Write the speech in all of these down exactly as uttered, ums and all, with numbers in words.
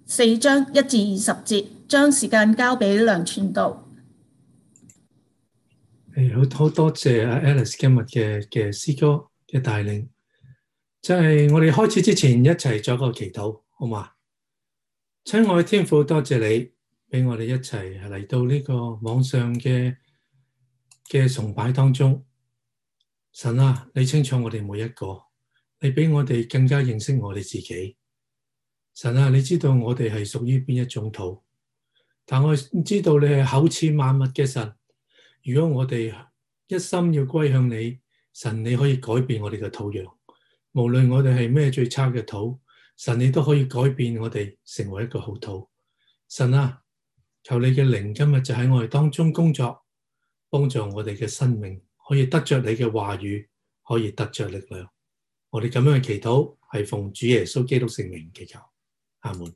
四章一至二十節，將時間交俾梁傳道。 誒，好好多謝阿 Alice 今日嘅嘅詩歌嘅帶領，即係我哋開始之前一齊做個祈禱，好嘛？親愛嘅天父，多謝你俾我哋一齊嚟到呢個網上嘅嘅崇拜當中。神啊，你清楚我哋每一個，你俾我哋更加認識我哋自己。神啊，你知道我哋係屬於邊一種土，但我知道你係厚賜萬物嘅神。如果我哋一心要歸向你，神你可以改變我哋嘅土壤，無論我哋係咩最差嘅土，神你都可以改變我哋成為一個好土。神啊，求你嘅靈今日就喺我哋當中工作，幫助我哋嘅生命可以得着你嘅話語，可以得着力量。我哋咁樣嘅祈禱係奉主耶穌基督聖名祈求，阿門。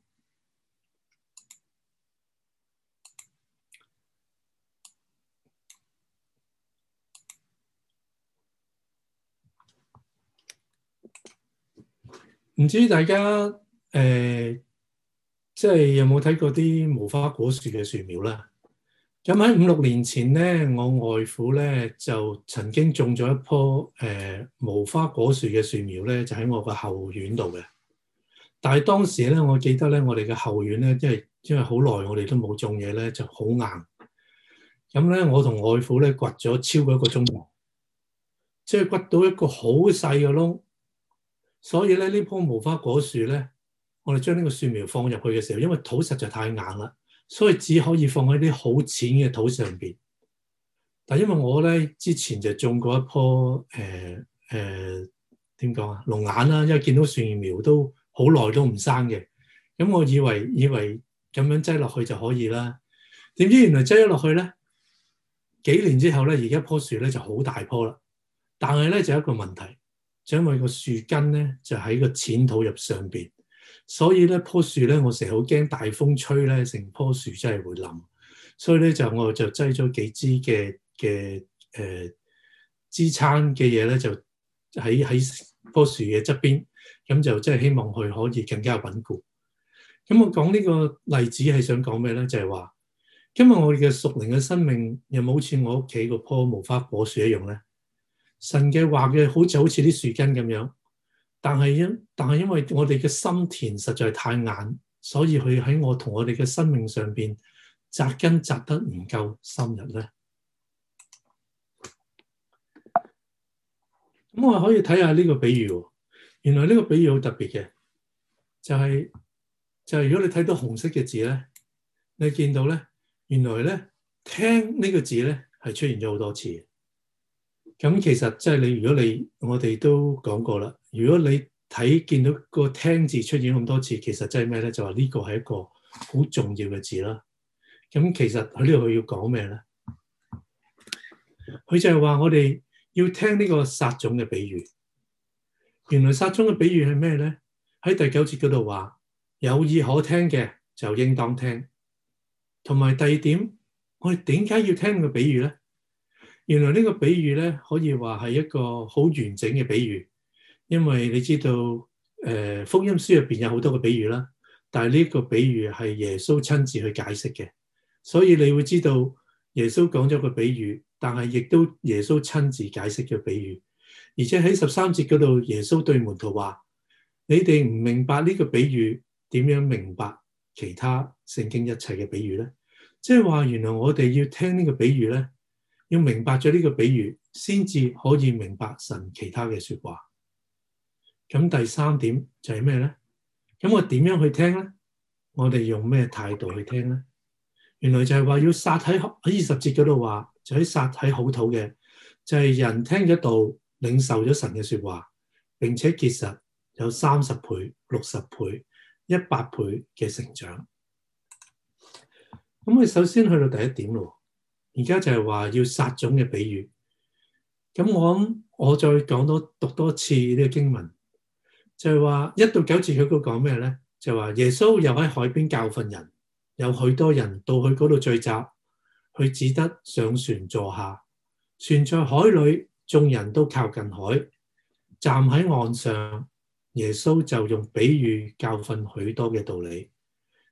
唔知大家誒、呃，即係有冇睇過啲無花果樹嘅樹苗啦？咁喺五六年前咧，我外父咧就曾經種咗一棵誒、呃、無花果樹嘅樹苗咧，就喺我個後院度嘅。但係當時咧，我記得咧，我哋嘅後院咧，因為因為好耐我哋都冇種嘢咧，就好硬。咁咧，我同外父咧掘咗超過一個鐘頭，即係掘到一個好細嘅窿。所以咧，呢棵無花果樹咧，我哋將呢個樹苗放入去嘅時候，因為土實在太硬啦，所以只可以放喺啲好淺嘅土上邊。但因為我咧之前就種過一棵誒誒點講啊龍眼啦，因為見到樹苗都好耐都唔生嘅，咁我以為以為咁樣擠落去就可以啦。點知原來擠咗落去咧，幾年之後咧，而家棵樹咧就好大棵啦，但係咧就有一個問題。就因為個樹根咧就喺個淺土入上邊，所以咧棵樹咧我成日好驚大風吹咧，成棵樹真係會冧。所以咧就我就擠咗幾支嘅嘅誒支撐嘅嘢咧，就喺喺棵樹嘅側邊，咁就即係希望佢可以更加穩固。咁我講呢個例子係想講咩咧？就係話今日我哋嘅屬靈嘅生命有冇好似我屋企個棵無花果樹一樣咧？神嘅話嘅好似好似啲樹根咁樣，但係因但係因為我哋嘅心田實在太硬，所以佢喺我同我哋嘅生命上邊扎根扎得唔夠深入咧。咁我可以睇下呢個比喻，原來呢個比喻好特別嘅，就係就係如果你睇到紅色嘅字咧，你見到咧，原來咧聽呢個字咧係出現咗好多次。咁其實即係你，如果你我哋都講過啦，如果你睇見到個聽字出現咁多次，其實即係咩咧？就話呢個係一個好重要嘅字啦。咁其實喺呢度佢要講咩咧？佢就係話我哋要聽呢個撒種嘅比喻。原來撒種嘅比喻係咩咧？喺第九節嗰度話有耳可聽嘅就應當聽。同埋第二點，我哋點解要聽個比喻咧？原來呢個比喻咧，可以話係一個好完整嘅比喻，因為你知道，誒、呃、福音書入邊有好多個比喻啦，但係呢個比喻係耶穌親自去解釋嘅，所以你會知道耶穌講咗個比喻，但係亦都耶穌親自解釋嘅比喻，而且喺十三節嗰度，耶穌對門徒話：你哋唔明白呢個比喻，點樣明白其他聖經一切嘅比喻咧？即係話原來我哋要聽呢個比喻咧。要明白咗呢個比喻，先至可以明白神其他嘅說話。咁第三點就係咩咧？咁我點樣去聽咧？我哋用咩態度去聽咧？原來就係話要撒喺喺二十節嗰度話，就喺撒喺好土嘅，就係、是、人聽咗道，領受咗神嘅說話，並且結實有三十倍、六十倍、一百倍嘅成長。咁我首先去到第一點咯。而家就係話要撒種嘅比喻，咁我諗我再講多讀多次呢個經文，就係話一到九節佢嗰講咩咧？就係話耶穌又喺海邊教訓人，有許多人到佢嗰度聚集，佢只得上船坐下，船在海裏，眾人都靠近海，站喺岸上，耶穌就用比喻教訓許多嘅道理。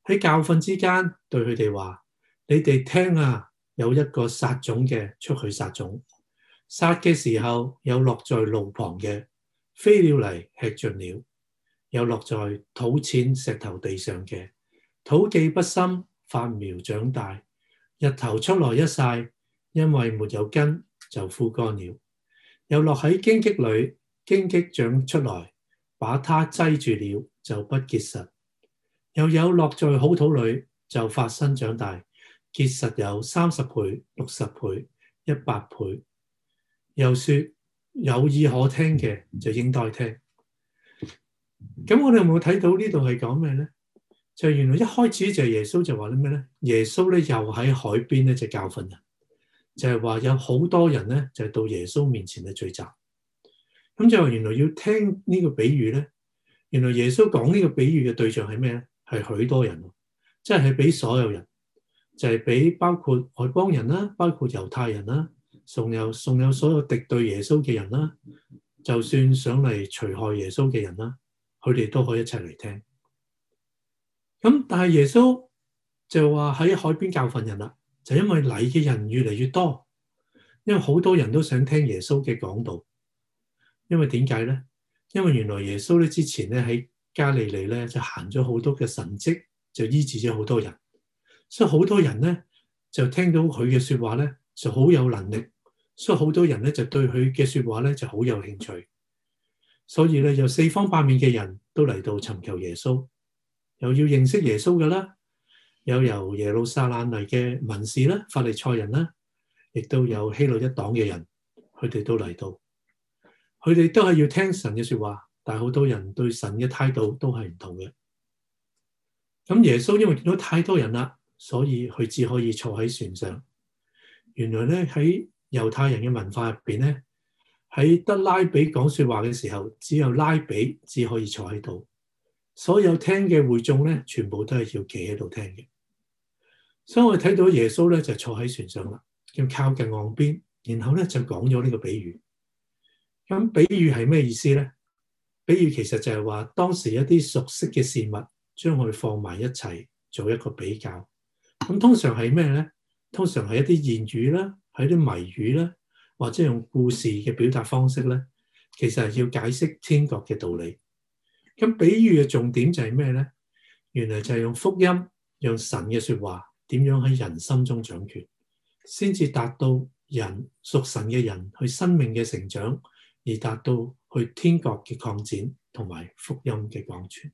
喺教訓之間對佢哋話：你哋聽啊，有一個撒種嘅出去撒種，撒嘅時候有落在路旁嘅，飛鳥嚟吃盡了；有落在土淺石頭地上嘅，土既不深，發苗長大，日頭出來一曬，因為沒有根就枯乾了；又落喺荊棘裏，荊棘長出來，把它擠住了，就不結實；又有落在好土裏，就發生長大，結實有三十倍、六十倍、一百倍。又說有耳可聽嘅就應該聽。咁我哋有冇睇到呢度係講咩咧？就原來一開始就係耶穌就話啲咩咧？耶穌咧又喺海邊咧就教訓人，就係話有好多人咧就係到耶穌面前嘅聚集。咁就話原來要聽呢個比喻咧，原來耶穌講呢個比喻嘅對象係咩咧？係許多人，即係係俾所有人，就係俾包括外邦人啦，包括猶太人啦，仲有仲有所有敵對耶穌嘅人啦，就算想嚟除害耶穌嘅人啦，佢哋都可以一齊嚟聽。咁但係耶穌就話喺海邊教訓人啦，就因為嚟嘅人越嚟越多，因為好多人都想聽耶穌嘅講道。因為點解咧？因為原來耶穌咧之前咧喺加利利咧就行咗好多嘅神蹟，就醫治咗好多人，所以好多人咧就聽到佢嘅說話咧就好有能力，所以好多人咧就對佢嘅說話咧就好有興趣，所以咧有四方八面嘅人都嚟到尋求耶穌。又要認識耶穌嘅啦，有由耶路撒冷嚟嘅文士啦、法利賽人啦，亦都有希律一黨嘅人，佢哋都嚟到，佢哋都係要聽神嘅說話，但係好多人對神嘅態度都係唔同嘅。咁耶穌因為見到太多人啦，所以佢只可以坐喺船上。原來咧喺猶太人嘅文化入邊咧，喺得拉比講說話嘅時候，只有拉比只可以坐喺度。所有聽嘅會眾咧，全部都係要企喺度聽嘅。所以我哋睇到耶穌咧就坐喺船上啦，要靠近岸邊，然後咧就講咗呢個比喻。咁比喻係咩意思咧？比喻其實就係話當時一啲熟悉嘅事物，將佢放埋一齊做一個比較。咁通常係咩咧？通常係一啲諺語啦，係一啲謎語啦，或者用故事嘅表達方式咧，其實係要解釋天國嘅道理。咁比喻嘅重點就係咩咧？原來就係用福音，用神嘅說話，點樣喺人心中掌權，先至達到人屬神嘅人去生命嘅成長，而達到去天國嘅擴展同埋福音嘅廣傳。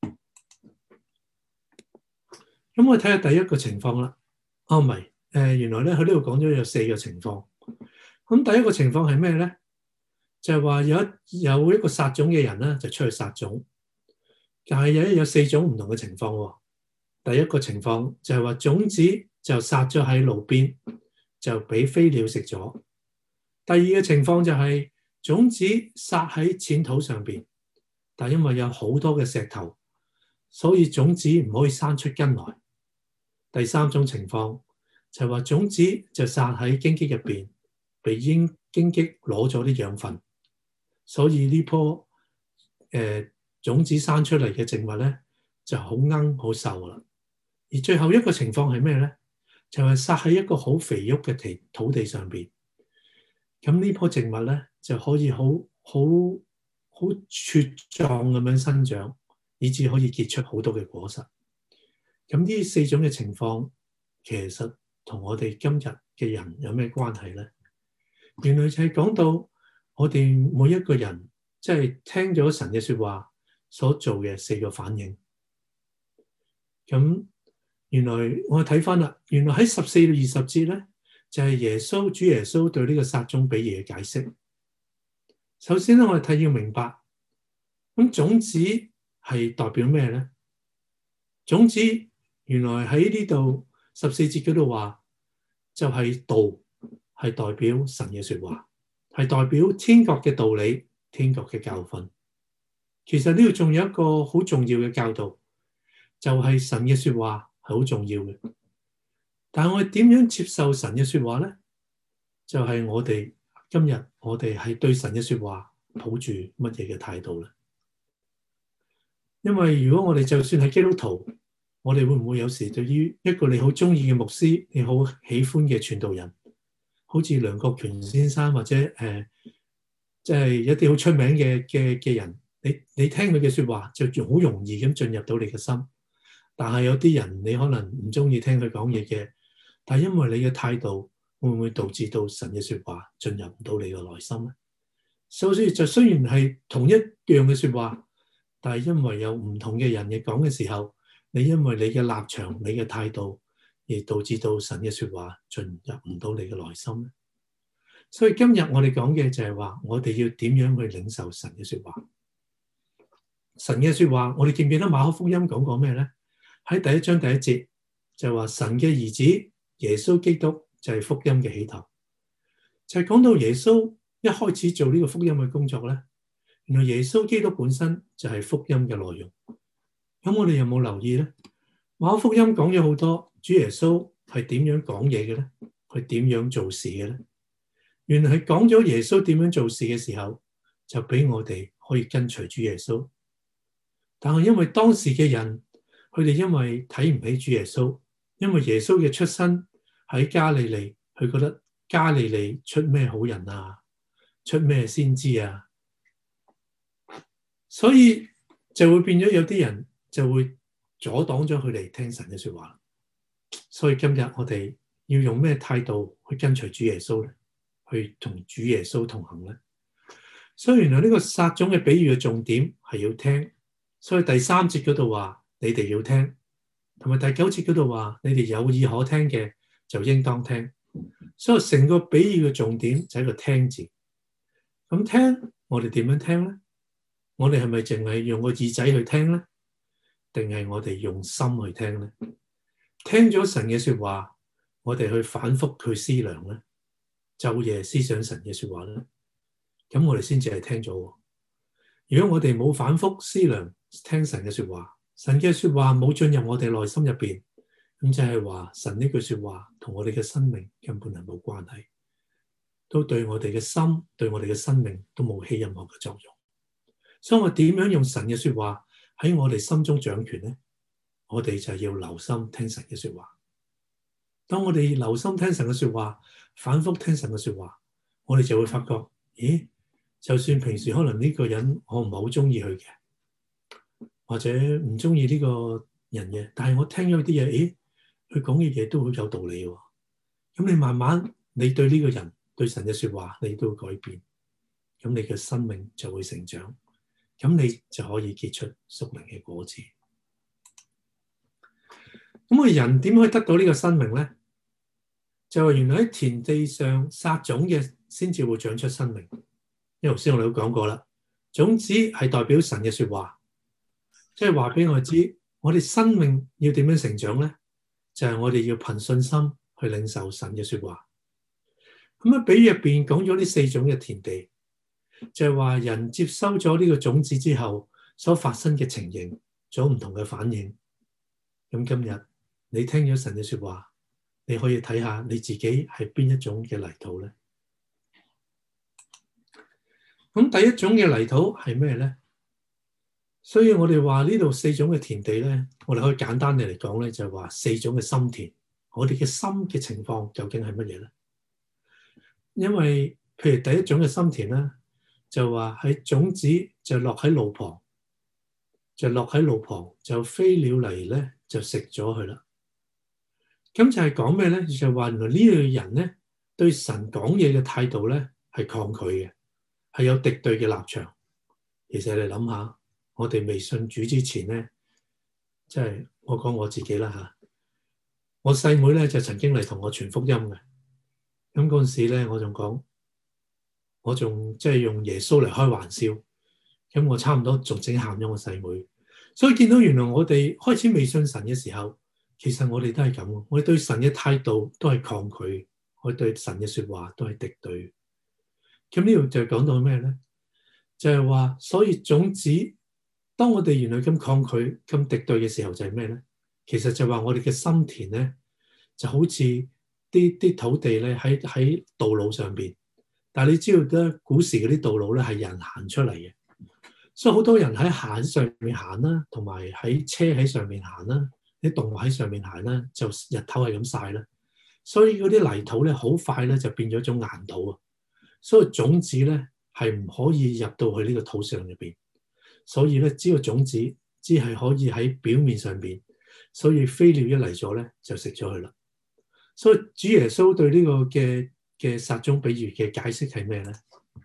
咁我睇下第一個情況啦。哦，唔係，誒，原來咧佢呢度講咗有四個情況。咁第一個情況係咩咧？就係話有一有一個撒種嘅人咧，就出去撒種。但係有有四種唔同嘅情況喎。第一個情況就係話種子就撒咗喺路邊，就俾飛鳥食咗。第二個情況就係種子撒喺淺土上邊，但因為有好多嘅石頭，所以種子唔可以生出根來。第三種情況就係話種子就撒喺荊棘入邊，被荊荊棘攞咗啲養分，所以呢棵誒。呃種子生出嚟嘅植物咧就好奀好瘦啦，而最後一個情況係咩咧？就係撒喺一個好肥沃嘅地土地上邊，咁呢棵植物咧就可以好好好茁壯咁樣生長，以至可以結出好多嘅果實。咁呢四種嘅情況，其實同我哋今日嘅人有咩關係咧？原來就係講到我哋每一個人，即係聽咗神嘅說話所做嘅四個反應。咁原來我睇翻啦，原來喺十四到二十節咧，就係耶穌主耶穌對呢個撒種比喻嘅解釋。首先咧，我哋睇要明白，咁種子係代表咩咧？種子原來喺呢度十四節嗰度話，就係道，係代表神嘅說話，係代表天國嘅道理、天國嘅教訓。其實呢度仲有一個好重要嘅教導，就係神嘅說話係好重要嘅。但係我哋點樣接受神嘅說話咧？就係我哋今日我哋係對神嘅說話抱住乜嘢嘅態度咧？因為如果我哋就算係基督徒， 我哋會唔會有時對於一個你好中意嘅牧師，你好喜歡嘅傳道人，好似梁國權先生或者誒，即係一啲好出名嘅嘅嘅人，你你聽佢嘅説話就好容易咁進入到你嘅心。但係有啲人你可能唔中意聽佢講嘢嘅，但係因為你嘅態度，會唔會導致到神嘅説話進入唔到你嘅內心咧？所以就雖然係同一樣嘅説話，但係因為有唔同嘅人嘅講嘅時候，你因為你嘅立場、你嘅態度，而導致到神嘅説話進入唔到你嘅內心咧。所以今日我哋講嘅就係話，我哋要點樣去領受神嘅説話？神嘅説話，我哋記唔記得馬可福音講過咩咧？喺第一章第一節就係話，神嘅兒子耶穌基督就係福音嘅起頭，就係講到耶穌一開始做呢個福音嘅工作咧。原來耶穌基督本身就係福音嘅內容。咁我哋有冇留意咧？馬可福音講咗好多主耶穌係點樣講嘢嘅咧？佢點樣做事嘅咧？原來係講咗耶穌點樣做事嘅時候，就俾我哋可以跟隨主耶穌。但係因為當時嘅人，佢哋因為睇唔起主耶穌，因為耶穌嘅出身喺加利利，佢覺得加利利出咩好人啊，出咩先知啊，所以就會變咗有啲人就會阻擋咗佢哋聽神嘅說話。所以今日我哋要用咩態度去跟隨主耶穌咧？去同主耶穌同行咧？所以原來呢個撒種嘅比喻嘅重點係要聽。所以第三節嗰度話你哋要聽，同埋第九節嗰度話你哋有耳可聽嘅就應當聽。所以成個比喻嘅重點就係個聽字。咁聽我哋點樣聽咧？我哋係咪淨係用個耳仔去聽咧？定係我哋用心去聽咧？聽咗神嘅說話，我哋去反覆去思量咧，晝夜思想神嘅說話咧，咁我哋先至係聽咗。如果我哋冇反覆思量聽神嘅說話，神嘅說話冇進入我哋內心入邊，咁就係話神呢句說話同我哋嘅生命根本係冇關係，都對我哋嘅心、對我哋嘅生命都冇起任何嘅作用。所以我點樣用神嘅說話喺我哋心中掌權呢？我哋就要留心聽神嘅說話。當我哋留心聽神嘅說話，反覆聽神嘅說話，我哋就會發覺，咦，就算平時可能呢個人我唔係好中意佢嘅，或者唔中意呢個人嘅，但係我聽咗啲嘢，咦，佢講嘅嘢都好有道理喎。咁你慢慢你對呢個人對神嘅說話你都會改變，咁你嘅生命就會成長，咁你就可以結出屬靈嘅果子。咁我人點可以得到呢個生命咧？就係原來喺田地上撒種嘅先至會長出生命。因為頭先我哋都講過啦，種子係代表神嘅說話，即係話俾我哋知，我哋生命要點樣成長咧？就係我哋要憑信心去領受神嘅說話。咁啊，比喻入邊講咗呢四種嘅田地，就係話人接收咗呢個種子之後所發生嘅情形，做唔同嘅反應。咁今日你聽咗神嘅說話，你可以睇下你自己係邊一種嘅泥土咧？咁第一種嘅泥土係咩咧？所以我哋話呢度四種嘅田地咧，我哋可以簡單地嚟講咧，就係話四種嘅心田。我哋嘅心嘅情況究竟係乜嘢咧？因為譬如第一種嘅心田咧，就話喺種子就落喺路旁，就落喺路旁，就飛鳥嚟咧就食咗佢啦。咁就係講咩咧？就係話原來呢個人咧對神講嘢嘅態度咧係抗拒嘅，係有敵對嘅立場。其實你諗下，我哋未信主之前咧，即係我講我自己啦吓，我細妹咧就曾經嚟同我傳福音嘅。咁嗰陣時咧，我仲講，我仲即係用耶穌嚟開玩笑。咁我差唔多仲整喊咗我細妹。所以見到原來我哋開始未信神嘅時候，其實我哋都係咁，我哋對神嘅態度都係抗拒，我哋對神嘅說話都係敵對。咁呢度就講到咩咧？就係話，所以種子，當我哋原來咁抗拒、咁敵對嘅時候，就係咩咧？其實就話我哋嘅心田咧，就好似啲啲土地咧喺喺道路上邊。但係你知道咧，古時嗰啲道路咧係人行出嚟嘅，所以好多人喺行上面行啦，同埋喺車喺上面行啦。 啲動物喺上面行啦，就日頭係咁曬啦，所以嗰啲泥土咧好快咧就變咗一種硬土啊，所以種子咧係唔可以入到去呢個土壤入邊，所以咧只有種子只係可以喺表面上邊，所以飛鳥一嚟咗咧就食咗佢啦。所以主耶穌對呢個嘅嘅撒種比喻嘅解釋係咩咧？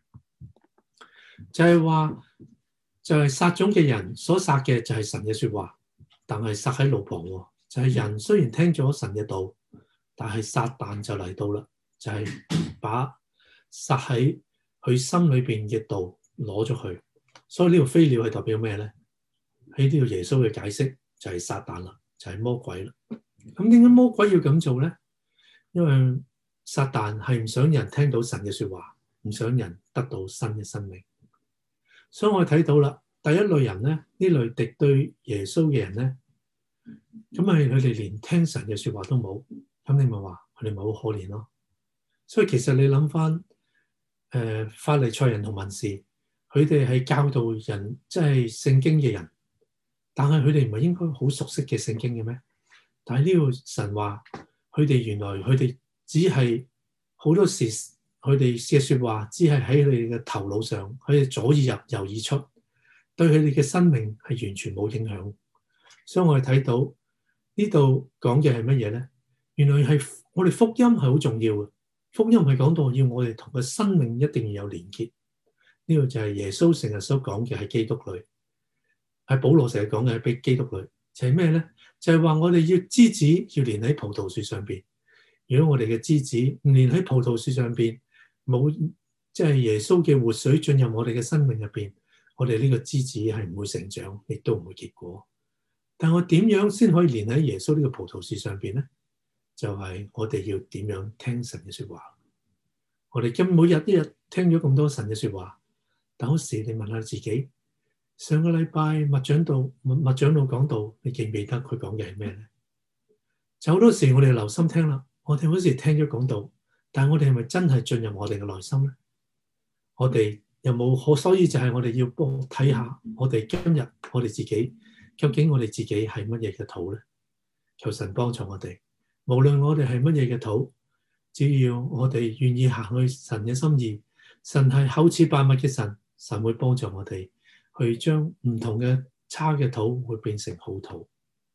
就係話就係撒種嘅人所撒嘅就係神嘅說話，但係撒喺路旁喎，就係人雖然聽咗神嘅道，但係撒旦就嚟到啦，就係把撒喺佢心裏邊嘅道攞咗去。所以呢個飛鳥係代表咩咧？喺呢個耶穌嘅解釋就係撒旦啦，就係魔鬼啦。咁點解魔鬼要咁做咧？因為撒旦係唔想人聽到神嘅說話，唔想人得到新嘅生命。所以我睇到啦，第一類人咧，呢類敵對耶穌嘅人咧，咁係佢哋連聽神嘅說話都冇，咁你咪話佢哋咪好可憐咯。所以其實你諗翻，誒、呃、法利賽人同文士，佢哋係教導人即係聖經嘅人，但係佢哋唔係應該好熟悉嘅聖經嘅咩？但係呢個神話，佢哋原來佢哋只係好多時，佢哋嘅說話只係喺佢哋嘅頭腦上，佢哋左耳入右耳出，對佢哋嘅生命係完全冇影響。所以我哋睇到呢度講嘅係乜嘢咧？原來係我哋福音係好重要嘅，福音係講到要我哋同個生命一定要有連結。呢個就係耶穌成日所講嘅喺基督裏，喺保羅成日講嘅喺俾基督裏，就係咩咧？就係話我哋要枝子要連喺葡萄樹上邊。如果我哋嘅枝子唔連喺葡萄樹上邊，冇即係耶穌嘅活水進入我哋嘅生命入邊，我哋呢個枝子係唔會成長，亦都唔會結果。但我點樣先可以連喺耶穌呢個葡萄樹上邊咧？就係我哋要點樣聽神嘅說話。我哋今每日一日聽咗咁多神嘅說話，但有時你問下自己，上個禮拜麥長道麥長老講道，你記唔記得佢講嘅係咩咧？就好多時我哋留心聽啦，我哋好似聽咗講道，但係我哋係咪真係進入我哋嘅內心咧？我哋有冇可？所以就係我哋要幫睇下，我哋今日我哋自己究竟我哋自己係乜嘢嘅土咧？求神幫助我哋，無論我哋係乜嘢嘅土，只要我哋願意行去神嘅心意，神係厚賜百物嘅神，神會幫助我哋去將唔同嘅差嘅土會變成好土。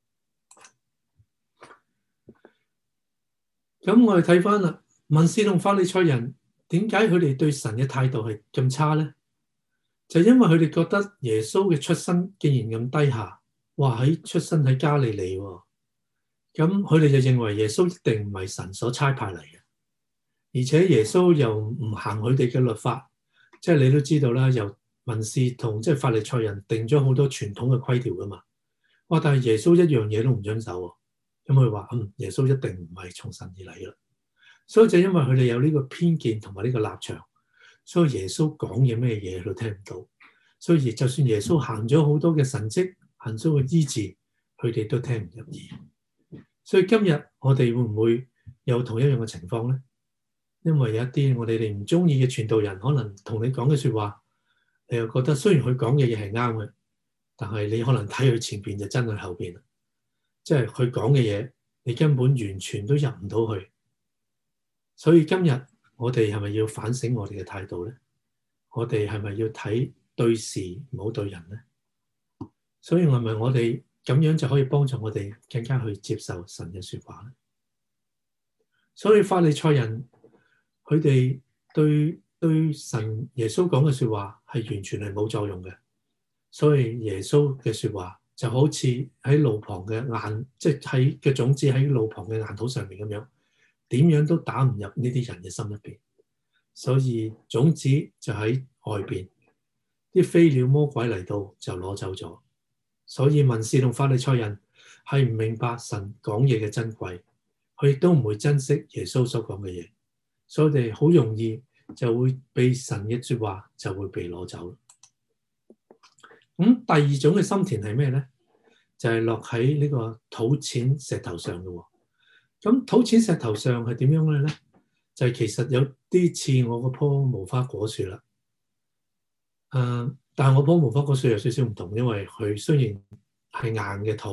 咁我哋睇翻啦，文士同法利賽人點解佢哋對神嘅態度係咁差咧？就因為佢哋覺得耶穌嘅出身既然咁低下，哇喺出身喺加利利喎，咁佢哋就認為耶穌一定唔係神所差派嚟嘅，而且耶穌又唔行佢哋嘅律法，即係你都知道啦，由文士同即係法利賽人定咗好多傳統嘅規條噶嘛，哇！但係耶穌一樣嘢都唔遵守喎。咁佢話：嗯，耶穌一定唔係從神而嚟嘅，所以就因為佢哋有呢個偏見同埋呢個立場，所以耶穌講嘢咩嘢都聽唔到。所以就算耶穌行咗好多嘅神蹟，行咗個醫治，佢哋都聽唔入耳。所以今日我哋會唔會有同一樣嘅情況咧？因為有一啲我哋哋唔中意嘅傳道人，可能同你講嘅説話，你又覺得雖然佢講嘅嘢係啱嘅，但係你可能睇佢前邊就真係後邊。即係佢講嘅嘢，你根本完全都入唔到去。所以今日我哋係咪要反省我哋嘅態度咧？我哋係咪要睇對事唔好對人咧？所以係咪我哋咁樣就可以幫助我哋更加去接受神嘅說話咧？所以法利賽人佢哋對對神耶穌講嘅說話係完全係冇作用嘅。所以耶穌嘅說話就好似喺路旁嘅硬，即係喺嘅種子喺路旁嘅硬土上面咁樣，點樣都打唔入呢啲人嘅心入邊。所以種子就喺外邊，啲飛鳥魔鬼嚟到就攞走咗。所以文士同法利賽人係唔明白神講嘢嘅珍貴，佢亦都唔會珍惜耶穌所講嘅嘢，所以佢哋好容易就會被神嘅說話就會被攞走。咁第二種嘅心田係咩咧？就係、是、落喺呢個土淺石頭上嘅。咁土淺石頭上係點樣嘅咧？就係、是、其實有啲似我嗰棵無花果樹啦。誒、呃，但係我棵無花果樹有少少唔同，因為佢雖然係硬嘅土，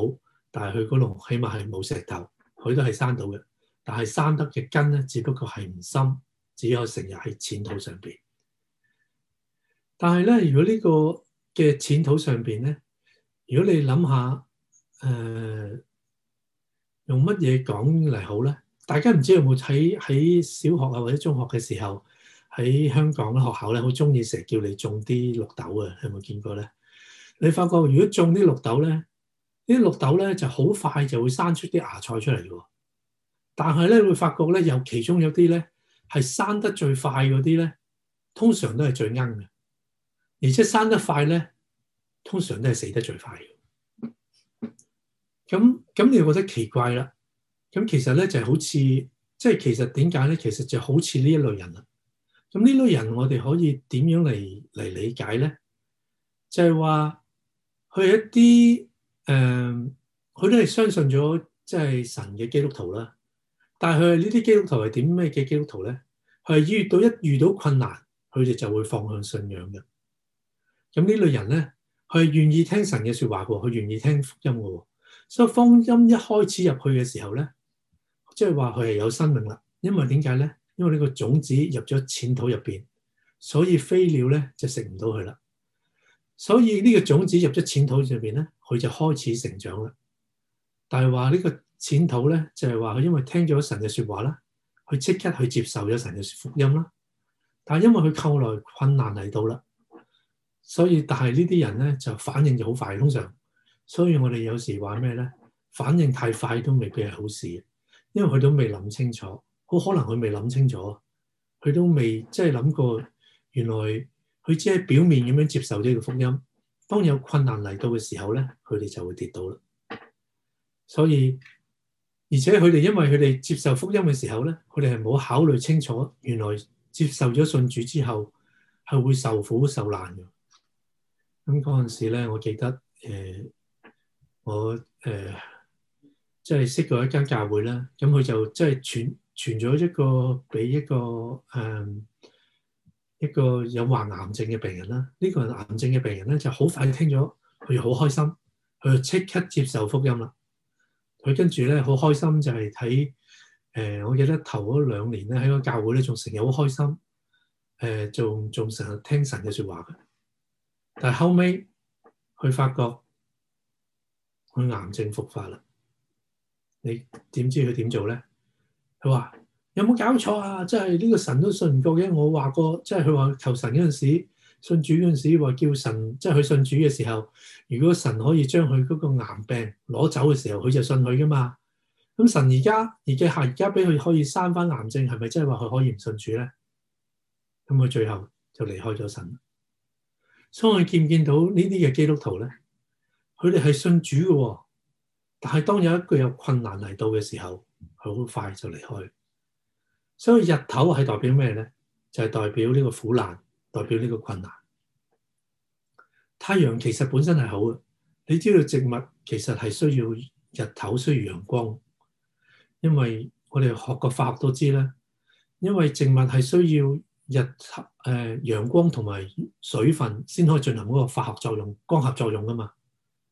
但係佢嗰度起碼係冇石頭，佢都係生到嘅。但係生得嘅根咧，只不過係唔深，只有成日喺淺土上邊。但係咧，如果呢個嘅淺土上邊咧，如果你諗下，誒、呃、用乜嘢講嚟好咧？大家唔知有冇喺喺小學啊或者中學嘅時候，喺香港嘅學校咧，好中意成日叫你種啲綠豆啊，有冇見過咧？你發覺如果種啲綠豆咧，呢啲綠豆咧就好快就會生出啲芽菜出嚟嘅。但係咧會發覺咧，有其中有啲咧係生得最快嗰啲咧，通常都係最奀嘅，而且生得快咧，通常都係死得最快嘅。咁咁你就覺得奇怪啦。咁其實咧就係好似，即係其實點解咧？其實就好似呢一類人啦。咁呢類人我哋可以點樣嚟嚟理解咧？就係話佢係一啲誒，佢都係相信咗即係神嘅基督徒啦。但係佢係呢啲基督徒係點咩嘅基督徒咧？佢係遇到一遇到困難，佢哋就會放向信仰嘅。咁呢類人咧，佢係願意聽神嘅説話嘅，佢願意聽福音嘅。所以福音一開始入去嘅時候咧，即係話佢係有生命啦。因為點解咧？因為呢個種子入咗淺土入邊，所以飛鳥咧就食唔到佢啦。所以呢個種子入咗淺土入邊咧，佢就開始成長啦。但係話呢個淺土咧，就係話佢因為聽咗神嘅説話啦，佢即刻去接受咗神嘅福音啦。但係因為佢後來困難嚟到啦，所以但係呢啲人咧就反應就好快，通常。所以我哋有時話咩咧？反應太快都未必係好事，因為佢都未諗清楚，好可能佢未諗清楚，佢都未即係諗過，原來佢只係表面咁樣接受呢個福音。當有困難嚟到嘅時候咧，佢哋就會跌倒啦。所以而且佢哋因為佢哋接受福音嘅時候咧，佢哋係冇考慮清楚，原來接受咗信主之後係會受苦受難嘅。咁嗰陣時咧，我記得誒、呃、我誒、呃、即係識過一間教會啦，咁佢就即係傳傳咗一個俾一個誒、呃、一個有患癌症嘅病人啦。呢、這個癌症嘅病人咧就好快聽咗，佢就好開心，佢就即刻接受福音啦。佢跟住咧好開心，就係睇誒，我記得頭嗰兩年咧喺個教會咧，仲成日好開心，誒仲仲成日聽神嘅説話嘅。但係後尾佢發覺佢癌症復發啦。你點知佢點做咧？佢話有冇搞錯啊？即係呢個神都信唔過嘅。我話過，即係佢話求神嗰陣時，信主嗰陣時話叫神，即係佢信主嘅時候，如果神可以將佢嗰個癌病攞走嘅時候，佢就信佢噶嘛。咁神而家而家係而家俾佢可以生翻癌症，係咪即係話佢可以唔信主咧？咁佢最後就離開咗神。所以我見唔見到呢啲嘅基督徒咧？佢哋係信主嘅喎，但係當有一個有困難嚟到嘅時候，佢好快就離開。所以日頭係代表咩咧？就係代表呢個苦難，代表呢個困難。太陽其實本身係好嘅，你知道植物其實係需要日頭，需要陽光。因為我哋學過化學都知啦，因為植物係需要日誒、呃、陽光同埋水分先可以進行嗰個化學作用、光合作用噶嘛。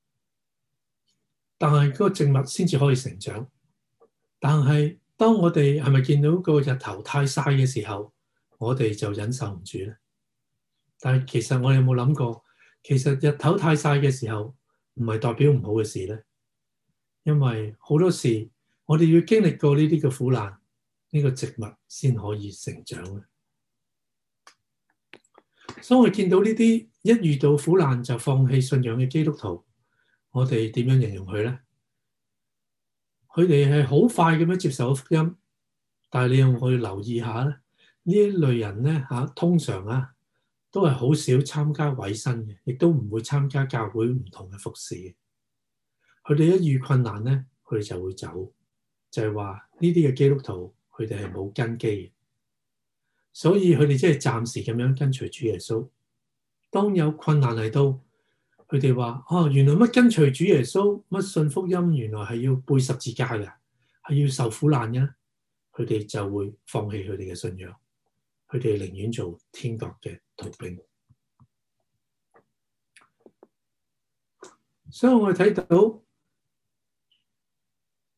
但係嗰個植物先至可以成長。但係當我哋係咪見到個日頭太曬嘅時候，我哋就忍受唔住咧？但係其實我哋有冇諗過，其實日頭太曬嘅時候唔係代表唔好嘅事咧？因為好多時我哋要經歷過呢啲嘅苦難，呢個植物先可以成長嘅。所以我見到呢啲一遇到苦難就放棄信仰嘅基督徒，我哋點樣形容佢咧？佢哋係好快咁樣接受福音，但係你有冇去留意下咧？呢一類人咧嚇，通常啊都係好少參加委身嘅，亦都唔會參加教會唔同嘅服侍嘅。佢哋一遇困難咧，佢哋就會走，就係話呢啲嘅基督徒佢哋係冇根基嘅，所以佢哋即係暫時咁樣跟隨主耶穌。當有困難嚟到，佢哋話：哦，原來乜跟隨主耶穌，乜信福音，原來係要背十字架嘅，係要受苦難嘅。佢哋就會放棄佢哋嘅信仰，佢哋寧願做天國嘅逃兵。所以我哋睇到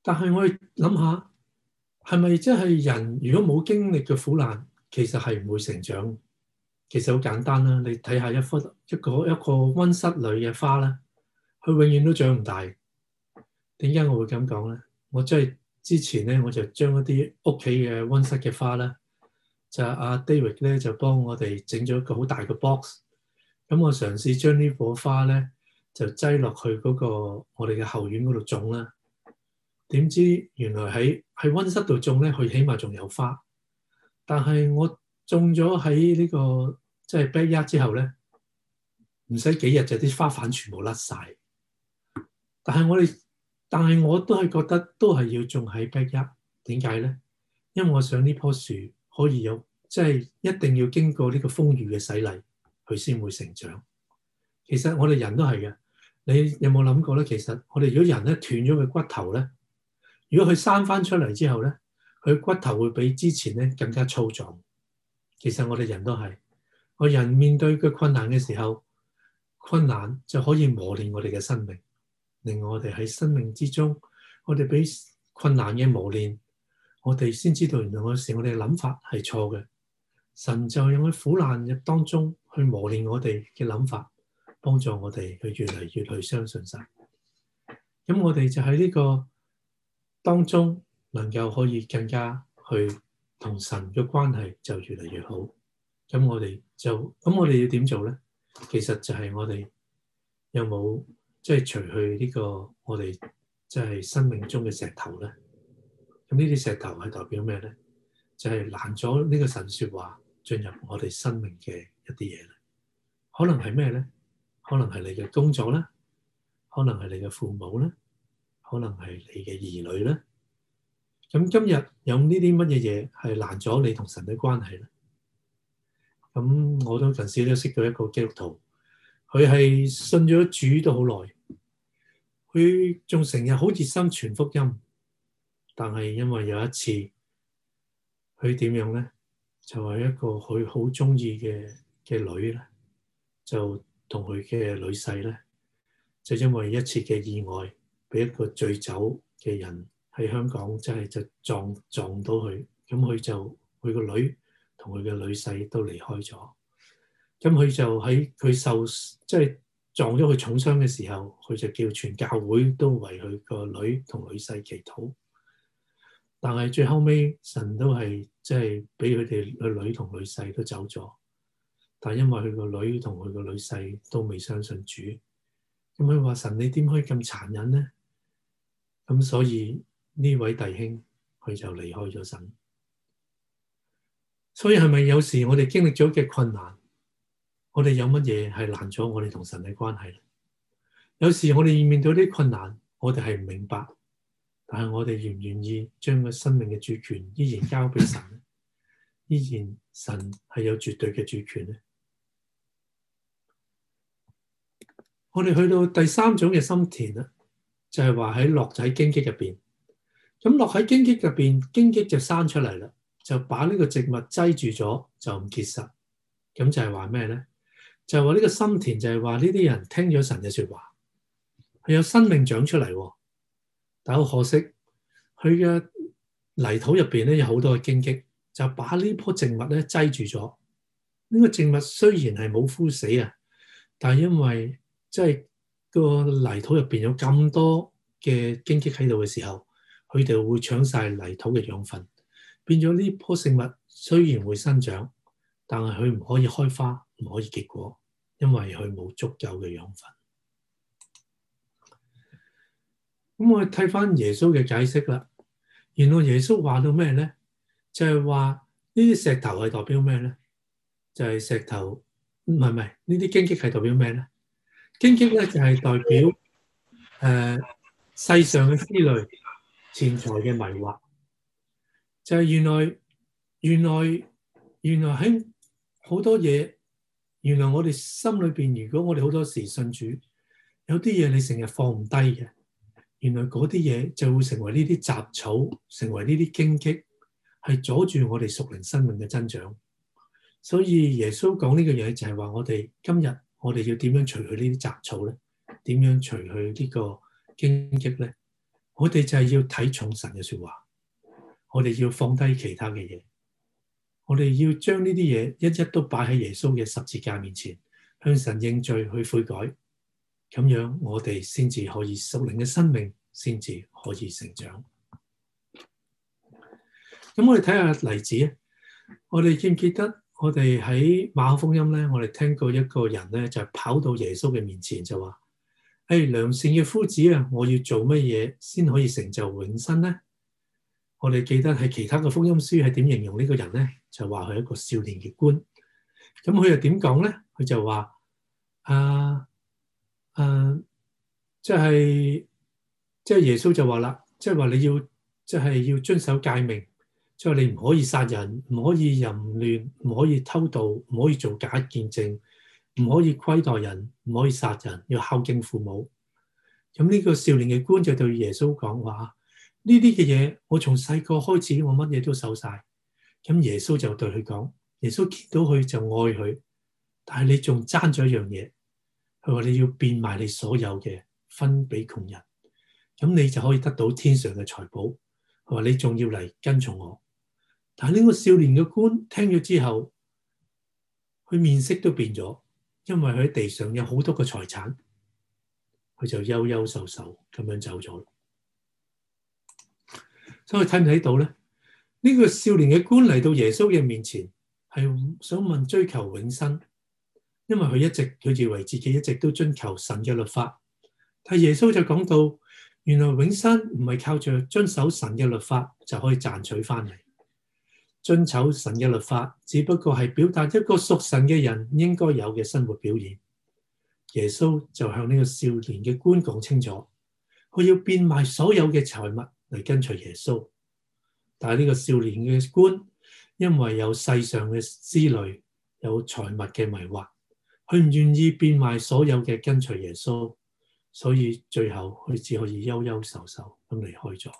但係我哋諗下，係咪即係人如果冇經歷嘅苦難，其實係唔會成長？其實好簡單啦，你睇下一忽一個一個溫室裏嘅花啦，佢永遠都長唔大。點解我會咁講咧？我即係之前咧，我就將一啲屋企嘅溫室嘅花咧，就阿 David 咧就幫我哋整咗一個好大嘅 box。咁我嘗試將呢棵花咧就擠落去嗰個我哋嘅後院嗰度種啦。點知原來喺喺溫室度種咧，佢起碼仲有花。但係我種咗喺呢個即係 backyard 之後咧，唔使幾日就啲花瓣全部甩晒。但係我哋，但係我都係覺得都係要種喺 backyard。點解咧？因為我想呢棵樹可以有，即係一定要經過呢個風雨嘅洗禮，佢先會成長。其實我哋人都係嘅。你有冇諗過咧？其實我哋如果人咧斷咗個骨頭咧，如果佢生翻出嚟之後咧，佢骨頭會比之前咧更加粗壯。其實我哋人都係，我人面對嘅困難嘅時候，困難就可以磨練我哋嘅生命，令我哋喺生命之中，我哋俾困難嘅磨練，我哋先知道原來有時我哋嘅諗法係錯嘅。神就用喺苦難嘅當中去磨練我哋嘅諗法，幫助我哋去越嚟越去相信神。咁我哋就喺呢個當中能夠可以更加去同神嘅關係就越嚟越好。咁我哋就咁我哋要點做咧？其實就係我哋有冇即係除去呢個我哋即係生命中嘅石頭咧？咁呢啲石頭係代表咩咧？就係攔咗呢個神說話進入我哋生命嘅一啲嘢咧。可能係咩咧？可能係你嘅工作啦，可能係你嘅父母啦，可能係你嘅兒女啦。咁今日有呢啲乜嘢嘢係攔咗你同神嘅關係咧？咁我都近時都識到一個基督徒，佢係信咗主都好耐，佢仲成日好熱心傳福音，但係因為有一次佢點樣咧，就係一個佢好中意嘅嘅女咧，就同佢嘅女婿咧，就因為一次嘅意外，俾一個醉酒嘅人喺香港，即係就撞撞到佢，咁佢就佢個女同佢嘅女婿都離開咗。咁佢就喺佢受即係撞咗佢重傷嘅時候，佢就叫全教會都為佢個女同女婿祈禱。但係最後尾神都係即係俾佢哋個女同女婿都走咗。但係因為佢個女同佢個女婿都未相信主，咁佢話神你點可以咁殘忍咧？咁所以呢位弟兄佢就離開咗神。所以係咪有時我哋經歷咗嘅困難，我哋有乜嘢係攔咗我哋同神嘅關係咧？有時我哋面對啲困難，我哋係唔明白，但係我哋願唔願意將個生命嘅主權依然交俾神咧？依然神係有絕對嘅主權咧？我哋去到第三種嘅心田啦，就係話喺落喺荊棘入邊。咁落喺荊棘入邊，荊棘就生出嚟啦，就把呢個植物擠住咗，就唔結實。咁就係話咩咧？就係話呢個心田就係話呢啲人聽咗神嘅說話，係有生命長出嚟。但好可惜，佢嘅泥土入邊咧有好多嘅荊棘，就把呢棵植物咧擠住咗。呢個植物雖然係冇枯死啊，但係因為即係個泥土入邊有咁多嘅荊棘喺度嘅時候，佢哋會搶晒泥土嘅養分，變咗呢棵植物雖然會生長，但係佢唔可以開花，唔可以結果，因為佢冇足夠嘅養分。咁我哋睇翻耶穌嘅解釋啦，原來耶穌話到咩咧？就係話呢啲石頭係代表咩咧？就係石頭，唔係唔係呢啲荊棘係代表咩咧？荊棘咧就係代表誒、呃、世上嘅思慮、錢財嘅迷惑，就係、是、原來原來原來喺好多嘢，原來我哋心裏邊，如果我哋好多時信主，有啲嘢你成日放唔低嘅，原來嗰啲嘢就會成為呢啲雜草，成為呢啲荊棘，係阻住我哋屬靈生命嘅增長。所以耶穌講呢個嘢就係話，我哋今日我哋要點樣除去呢啲雜草咧？點樣除去呢個荊棘咧？ 我哋就係要睇重神嘅說話，我哋要放低其他嘅嘢，我哋要將呢啲嘢一一都擺喺耶穌嘅十字架面前，向神認罪去悔改，咁樣我哋先至可以屬靈嘅生命先至可以成長。咁我哋睇下例子，我哋記唔記得我哋喺馬可福音咧，我哋聽過一個人咧就跑到耶穌嘅面前就話：誒，良善嘅夫子啊，我要做乜嘢先可以成就永生咧？我哋記得喺其他嘅福音書係點形容呢個人咧？就話佢係一個少年嘅官。咁佢又點講咧？佢就話：啊啊，即係即係耶穌就話啦，即係話你要即係要遵守誡命，即係你唔可以殺人，唔可以淫亂，唔可以偷盜，唔可以做假見證，唔可以虧待人，唔可以殺人，要孝敬父母。咁呢個少年嘅官就對耶穌講話：呢啲嘅嘢，我從細個開始，我乜嘢都守晒。咁耶穌就對佢講：耶穌見到佢就愛佢，但係你仲爭咗一樣嘢。佢話你要變賣你所有嘅，分俾窮人，咁你就可以得到天上嘅財寶。佢話你仲要嚟跟從我。但係呢個少年嘅官聽咗之後，佢面色都變咗，因為佢喺地上有好多嘅財產，佢就憂憂愁愁咁樣走咗。所以睇唔睇到咧？呢個少年嘅官嚟到耶穌嘅面前，係想問追求永生，因為佢一直佢以為自己一直都遵求神嘅律法。但係耶穌就講到，原來永生唔係靠住遵守神嘅律法就可以賺取翻嚟。遵守神嘅律法，只不過係表達一個屬神嘅人應該有嘅生活表現。耶穌就向呢個少年嘅官講清楚，佢要變賣所有嘅財物嚟跟隨耶穌。但係呢個少年嘅官，因為有世上嘅思慮，有財物嘅迷惑，佢唔願意變賣所有嘅跟隨耶穌，所以最後佢只可以憂憂愁愁咁離開咗。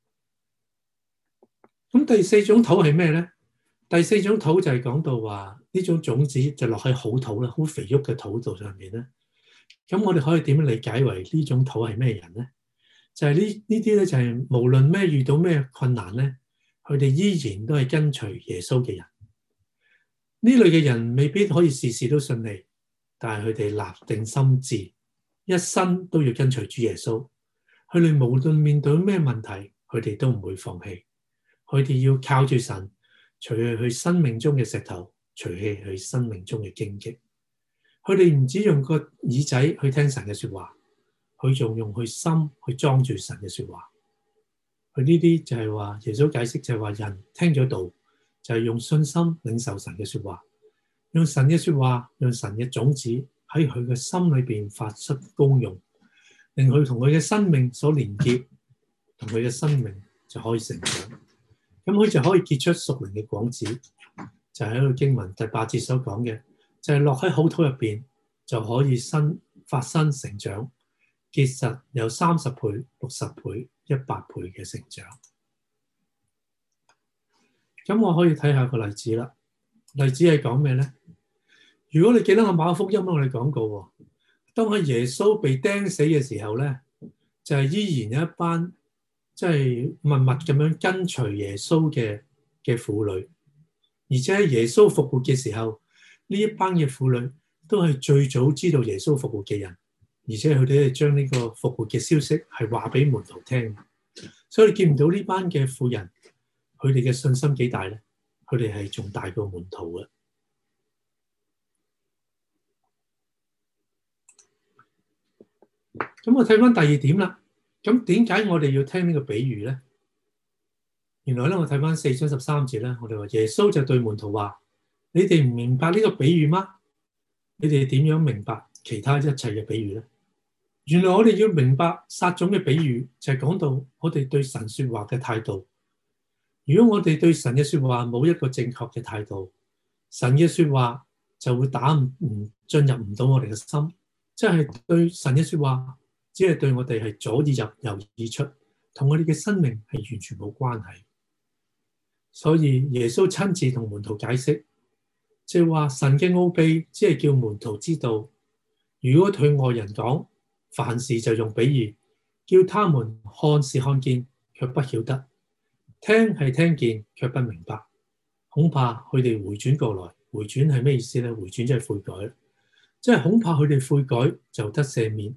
咁第四種土係咩咧？第四種土就係講到話呢種種子就落喺好土啦，好肥沃嘅土度上面咧。咁我哋可以點樣理解為呢種土係咩人咧？就係呢呢啲咧，就係無論咩遇到咩困難咧，佢哋依然都係跟隨耶穌嘅人。呢類嘅人未必可以事事都順利，但係佢哋立定心志，一生都要跟隨主耶穌。佢哋無論面對咩問題，佢哋都唔會放棄。佢哋要靠住神，除去佢生命中嘅石頭，除去佢生命中嘅荊棘。佢哋唔止用個耳仔去聽神嘅說話，佢仲用佢心去裝住神嘅說話。佢呢啲就係話耶穌解釋就係話人聽咗道，就係用信心領受神嘅說話，用神嘅說話，用神嘅種子喺佢嘅心裏邊發出功用，令佢同佢嘅生命所連結，同佢嘅生命就可以成長。咁佢就可以結出屬靈嘅果子，就係喺個經文第八節所講嘅，就係落喺好土入邊就可以生發生成長，結實有三十倍、六十倍、一百倍嘅成長。咁我可以睇下個例子啦。例子係講咩咧？如果你記得我馬可福音我哋講過，當喺耶穌被釘死嘅時候咧，就係依然有一班即係默默咁樣跟隨耶穌嘅嘅婦女，而且喺耶穌復活嘅時候，呢一班嘅婦女都係最早知道耶穌復活嘅人，而且佢哋係將呢個復活嘅消息係話俾門徒聽。所以你見唔到呢班嘅婦人，佢哋嘅信心幾大咧？佢哋係仲大過門徒嘅。咁我睇翻第二點啦。咁點解我哋要聽呢個比喻咧？原來咧，我睇翻四章十三節咧，我哋話耶穌就對門徒話：你哋唔明白呢個比喻嗎？你哋點樣明白其他一切嘅比喻咧？原來我哋要明白撒種嘅比喻，就係講到我哋對神說話嘅態度。如果我哋對神嘅說話冇一個正確嘅態度，神嘅說話就會打唔唔進入唔到我哋嘅心，即係對神嘅說話。只係對我哋係左耳入右耳出，同我哋嘅生命係完全冇關係。所以耶穌親自同門徒解釋，即係話神嘅奧秘只係叫門徒知道。如果對外人講，凡事就用比喻， 叫他們看是看見，卻不曉得；聽係聽見，卻不明白。恐怕佢哋回轉過來，回轉係咩意思咧？回轉即係悔改，即係恐怕佢哋悔改就得赦免。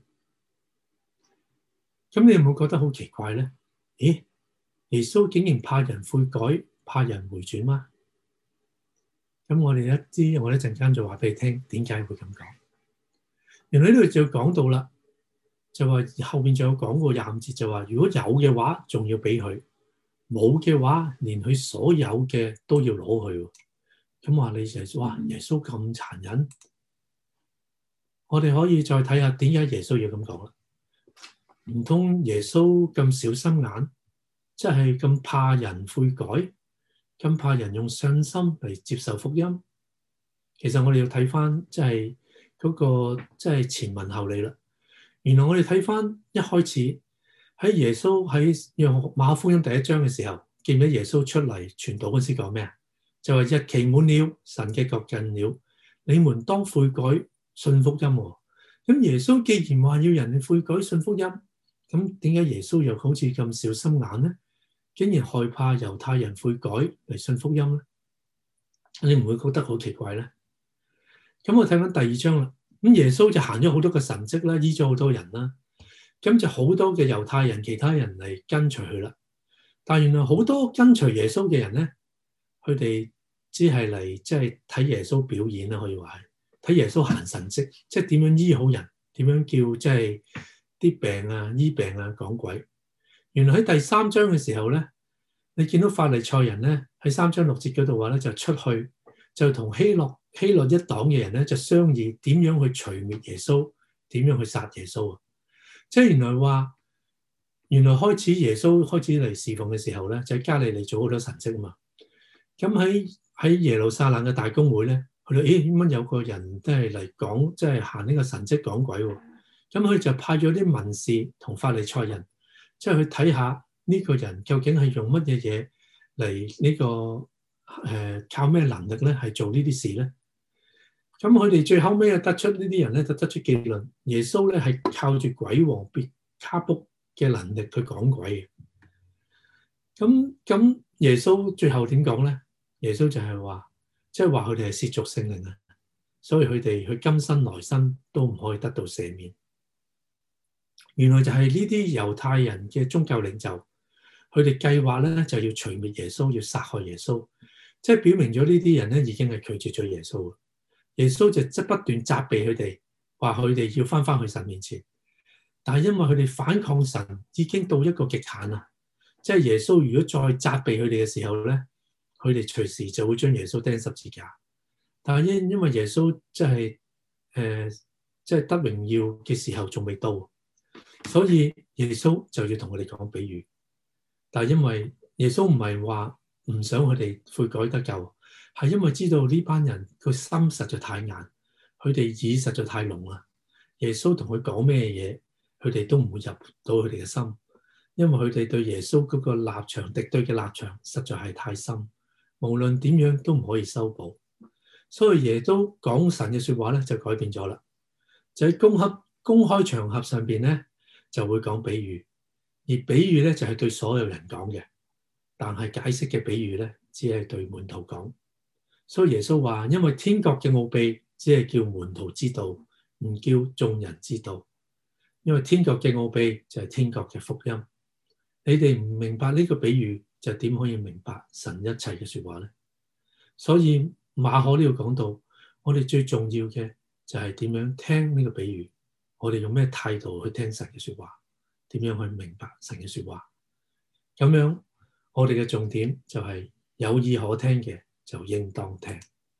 咁你有冇覺得好奇怪咧？咦，耶穌竟然怕人悔改，怕人回轉嗎？咁我哋一知，我一陣間就話俾你聽，點解會咁講？原來呢度就講到啦，就話後邊仲有講過廿五節，就話如果有嘅話，仲要俾佢；冇嘅話，連佢所有嘅都要攞去。咁話你就哇，耶穌咁殘忍，我哋可以再睇下點解耶穌要咁講啦？唔通耶穌咁小心眼，即係咁怕人悔改，咁怕人用信心嚟接受福音？其實我哋要睇翻，即係嗰個即係前文後理啦。原來我哋睇翻一開始喺耶穌喺約馬可福音第一章嘅時候，記唔記得耶穌出嚟傳道嗰時講咩啊？就係日期滿了，神嘅國近了，你們當悔改，信福音。咁耶穌既然話要人悔改信福音，咁點解耶穌又好似咁小心眼咧？竟然害怕猶太人悔改嚟信福音咧？你唔會覺得好奇怪咧？咁我睇翻第二章啦。咁耶穌就行咗好多個神蹟啦，醫咗好多人啦。咁就好多嘅猶太人、其他人嚟跟隨佢啦。但原來好多跟隨耶穌嘅人咧，佢哋只係嚟即係睇耶穌表演啦，可以話係睇耶穌行神蹟，即係點樣醫好人，點樣叫即係啲病啊、醫病啊、趕鬼。原來喺第三章嘅時候咧，你見到法利賽人咧喺三章六節嗰度話咧，就出去就同希律希律一黨嘅人咧就商議點樣去除滅耶穌，點樣去殺耶穌啊！即係原來話，原來開始耶穌開始嚟侍奉嘅時候咧，就喺加利利做好多神蹟啊嘛。咁喺喺耶路撒冷嘅大公會咧，佢哋咦點解有個人都係嚟講，即係行呢個神蹟趕鬼喎？咁佢就派咗啲文士同法利賽人，即係去睇下呢個人究竟係用乜嘢嘢嚟呢個誒、呃、靠咩能力咧，係做呢啲事咧？咁佢哋最後尾啊得出呢啲人咧，就得出結論：耶穌咧係靠住鬼王別卡卜嘅能力去趕鬼嘅。咁咁耶穌最後點講咧？耶穌就係話，即係話佢哋係褻瀆聖靈啊，所以佢哋去今生來生都唔可以得到赦免。原來就係呢啲猶太人嘅宗教領袖，佢哋計劃咧就要除滅耶穌，要殺害耶穌，即係表明咗呢啲人咧已經係拒絕咗耶穌。耶穌就即不斷責備佢哋，話佢哋要翻返去神面前。但係因為佢哋反抗神已經到一個極限啦，即係耶穌如果再責備佢哋嘅時候咧，佢哋隨時就會將耶穌釘十字架。但係因因為耶穌即係誒即係得榮耀嘅時候仲未到，所以耶穌就要同佢哋講比喻。但係因為耶穌唔係話唔想佢哋悔改得救，係因為知道呢班人個心實在太硬，佢哋耳實在太聾啦。耶穌同佢講咩嘢，佢哋都唔會入到佢哋嘅心，因為佢哋對耶穌嗰個立場敵對嘅立場實在係太深，無論點樣都唔可以修補。所以耶穌講神嘅說話咧就改變咗啦，就喺公開公開場合上邊咧就會講比喻，而比喻咧就係對所有人講嘅，但係解釋嘅比喻咧只係對門徒講。所以耶穌話，因為天國嘅奧秘只係叫門徒知道，唔叫眾人知道。因為天國嘅奧秘就係天國嘅福音。你哋唔明白呢個比喻，就點可以明白神一切嘅說話咧？所以馬可呢度講到，我哋最重要嘅就係點樣聽呢個比喻，我哋用咩態度去聽神嘅說話，點樣去明白神嘅說話。咁樣我哋嘅重點就係有耳可聽嘅就應當聽。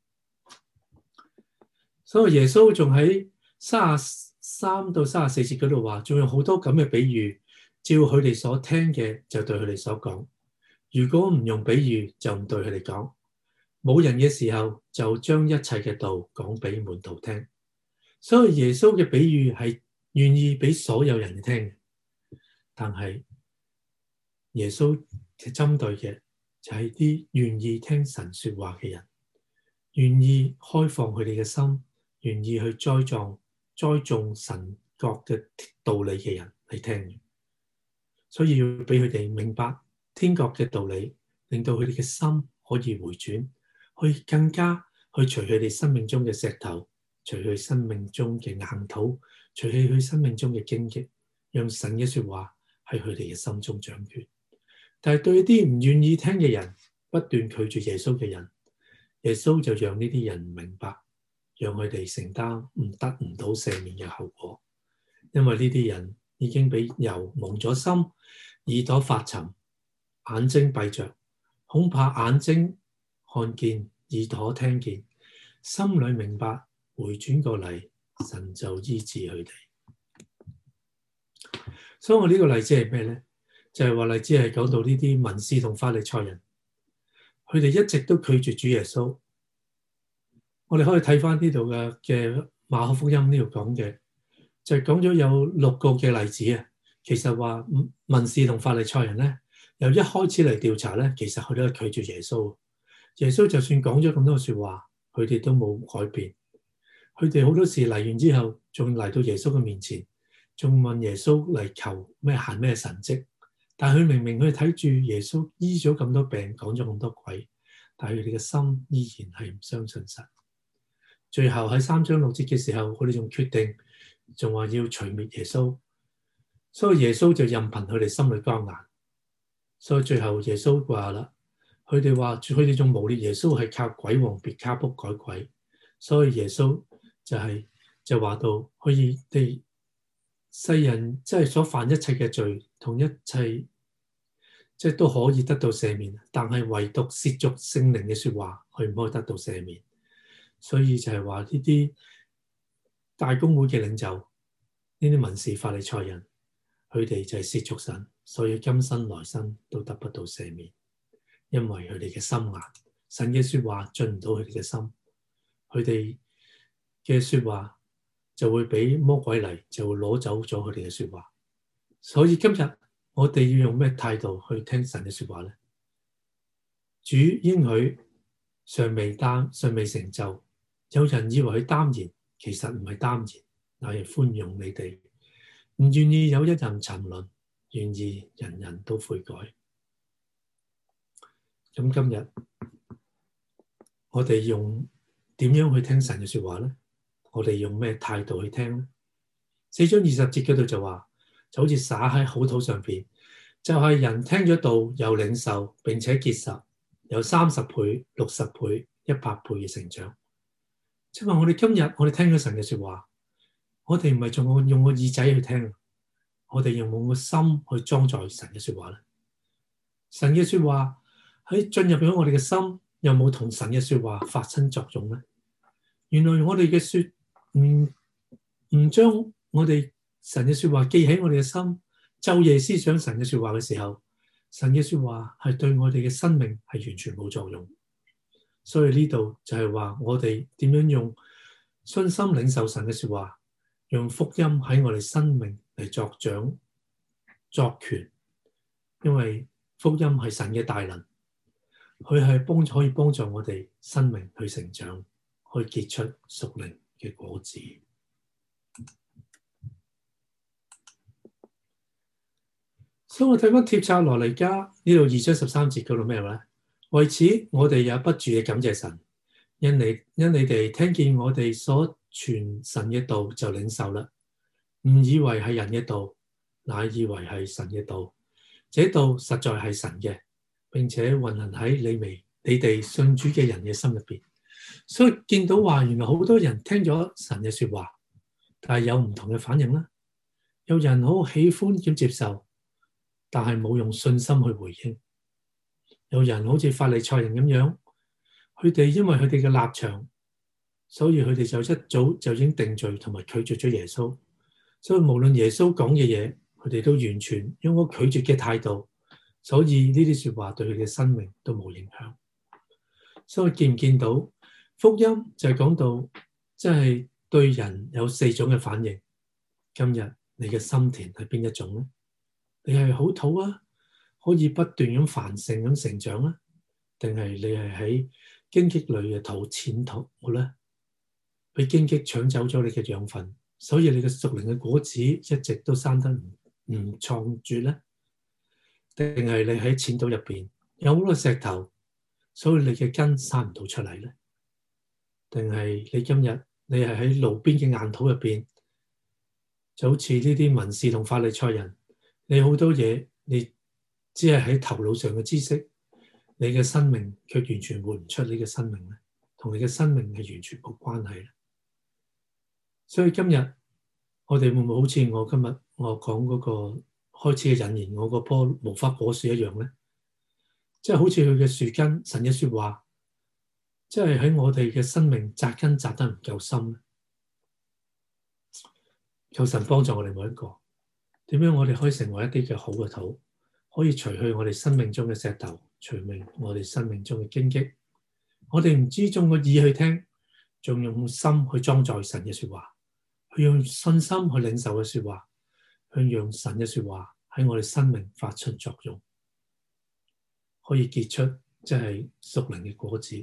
所以耶穌仲喺三十三到三十四節嗰度話，仲有好多咁嘅比喻，照佢哋所聽嘅就對佢哋所講。如果唔用比喻，就唔對佢哋講。冇人嘅時候，就將一切嘅道講俾門徒聽。所以耶穌嘅比喻係願意俾所有人聽嘅，但係耶穌嘅針對嘅就係啲願意聽神說話嘅人，願意開放佢哋嘅心，願意去栽種栽種神國嘅道理嘅人嚟聽。 所以要俾佢哋明白天國嘅道理，令到佢哋嘅心可以回轉，去更加去除佢哋生命中嘅石頭，除去生命中嘅硬土，除去佢生命中嘅荊棘，讓神嘅說話喺佢哋嘅心中掌權。但係對啲唔願意聽嘅人，不斷拒絕耶穌嘅人，耶穌就讓呢啲人明白，讓佢哋承擔唔得唔到赦免嘅後果。因為呢啲人已經俾油蒙咗心，耳朵發沉，眼睛閉着，恐怕眼睛看見，耳朵聽見，心裏明白，回轉過嚟，神就醫治佢哋。所以我呢個例子係咩咧？就係話例子係講到呢啲文士同法利賽人，佢哋一直都拒絕主耶穌。我哋可以睇翻呢度嘅嘅馬可福音呢度講嘅，就係講咗有六個嘅例子啊。其實話文士同法利賽人咧，由一開始嚟調查咧，其實佢都係拒絕耶穌。耶穌就算講咗咁多說話，佢哋都冇改變。佢哋好多時嚟完之後，仲嚟到耶穌嘅面前，仲問耶穌嚟求咩行咩神蹟。但係佢明明佢睇住耶穌醫咗咁多病，講咗咁多鬼，但係佢哋嘅心依然係唔相信神。最後喺三章六節嘅時候，佢哋仲決定，仲話要除滅耶穌。所以耶穌就任憑佢哋心裏剛硬。所以最後耶穌話啦，佢哋話佢哋仲誣衊耶穌係靠鬼王別卡卜改鬼。所以耶穌就係、是、就話到，可以哋世人即係所犯一切嘅罪，同一切即係都可以得到赦免，但係唯獨褻瀆聖靈嘅說話，佢唔可以得到赦免。所以就係話呢啲大公會嘅領袖，呢啲文士法利賽人，佢哋就係褻瀆神，所以今生來生都得不到赦免，因為佢哋嘅心硬，神嘅說話進唔到佢哋嘅心，佢哋嘅說話就會俾魔鬼嚟，就會攞走咗佢哋嘅說話。所以今日我哋要用咩態度去聽神嘅說話咧？主應許尚未擔，尚未成就，有人以為佢耽延，其實唔係耽延，乃係寬容你哋，唔願意有一人沉淪，願意人人都悔改。咁今日我哋用點樣去聽神嘅說話咧？我哋用咩態度去聽咧？四章二十節嗰度就話，就好似撒喺好土上邊，就係、是、人聽咗道又領受，並且結實，有三十倍、六十倍、一百倍嘅成長。即係話我哋今日我哋聽咗神嘅說話，我哋唔係仲用個耳仔去聽，我哋用冇個心去裝載神嘅說話咧？神嘅說話喺進入咗我哋嘅心，有冇同神嘅說話發生作用咧？原來我哋嘅說唔唔將我哋神嘅說話記喺我哋嘅心，晝夜思想神嘅說話嘅時候，神嘅說話係對我哋嘅生命係完全冇作用。所以呢度就係話我哋點樣用信心領受神嘅說話，用福音喺我哋生命嚟作掌作權，因為福音係神嘅大能，佢係幫可以幫助我哋生命去成長，去結出屬靈嘅果子。所以我睇翻帖撒羅尼迦呢度二章十三節嗰度咩話？為此我哋也不住嘅感謝神，因你因你哋聽見我哋所傳神嘅道就領受啦，唔以為係人嘅道，乃以為係神嘅道。這道實在係神嘅，並且運行喺你哋你哋信主嘅人嘅心入邊。所以見到話，原來好多人聽咗神嘅說話，但係有唔同嘅反應啦。有人好喜歡咁接受，但係冇用信心去回應。有人好似法利賽人咁樣，佢哋因為佢哋嘅立場，所以佢哋就一早就已經定罪同埋拒絕咗耶穌。所以無論耶穌講嘅嘢，佢哋都完全用個拒絕嘅態度，所以呢啲說話對佢嘅生命都冇影響。所以見唔見到福音就係講到，即係對人有四種嘅反應。今日你嘅心田係邊一種咧？你係好土啊，可以不斷咁繁盛咁成長啊，定係你係喺荊棘裏嘅土淺土咧？俾荊棘搶走咗你嘅養分，所以你嘅屬靈嘅果子一直都生得唔唔創絕咧。 定係你喺淺島入邊有好多石頭，所以你嘅根生唔到出嚟咧？定係你今日你係喺路邊嘅硬土入邊，就好似呢啲文士同法利賽人，你好多嘢你只係喺頭腦上嘅知識，你嘅生命卻完全活唔出你嘅生命咧，同你嘅生命係完全冇關係咧。所以今日我哋會唔會好似我今日我講嗰個開始嘅引言，我嗰棵無花果樹一樣咧？即係好似佢嘅樹根，神嘅說話，即係喺我哋嘅生命扎根扎得唔夠深咧。求神幫助我哋每一個，點樣我哋可以成為一啲嘅好嘅土，可以除去我哋生命中嘅石頭，除明我哋生命中嘅荊棘。我哋唔知用個耳去聽，仲用心去裝載神嘅說話，去用信心去領受嘅說話，去讓神嘅說話喺我哋生命發出作用，可以結出即係屬靈嘅果子。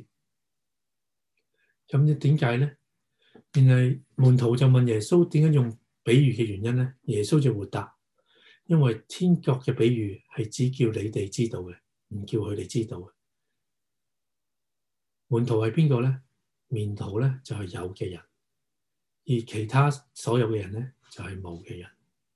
咁點解咧？原來門徒就問耶穌點解用比喻嘅原因咧？耶穌就回答：因為天國嘅比喻係只叫你哋知道嘅，唔叫佢哋知道嘅。門徒係邊個咧？門徒咧就係有嘅人，而其他所有嘅人咧就係冇嘅人。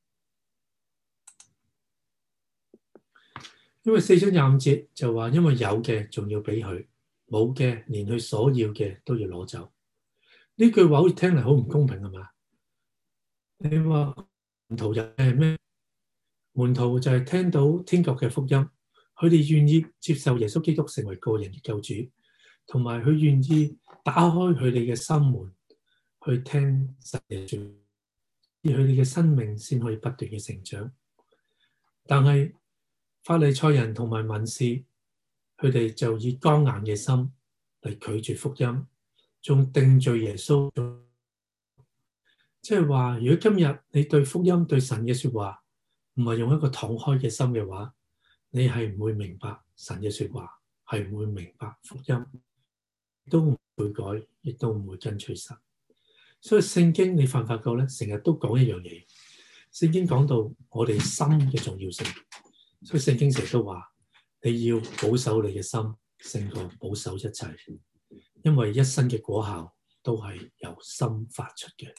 因為四章廿五節就話，因為有嘅仲要俾佢，冇嘅連佢所要嘅都要攞走。呢句話好似聽嚟好唔公平係嘛？你話門徒又係咩？門徒就係聽到天國嘅福音，佢哋願意接受耶穌基督成為個人嘅救主，同埋佢願意打開佢哋嘅心門去聽神嘅說話，而佢哋嘅生命先可以不斷嘅成長。但係法利賽人同埋文士，佢哋就以剛硬嘅心嚟拒絕福音，仲定罪耶穌。即係話，如果今日你對福音對神嘅說話唔係用一個敞開嘅心嘅話，你係唔會明白神嘅說話，係唔會明白福音，都唔會改，亦都唔會跟隨神。所以聖經你發唔發覺咧？成日都講一樣嘢，聖經講到我哋心嘅重要性。所以聖經成日都話，你要保守你嘅心，勝過保守一切，因為一生嘅果效都係由心發出嘅。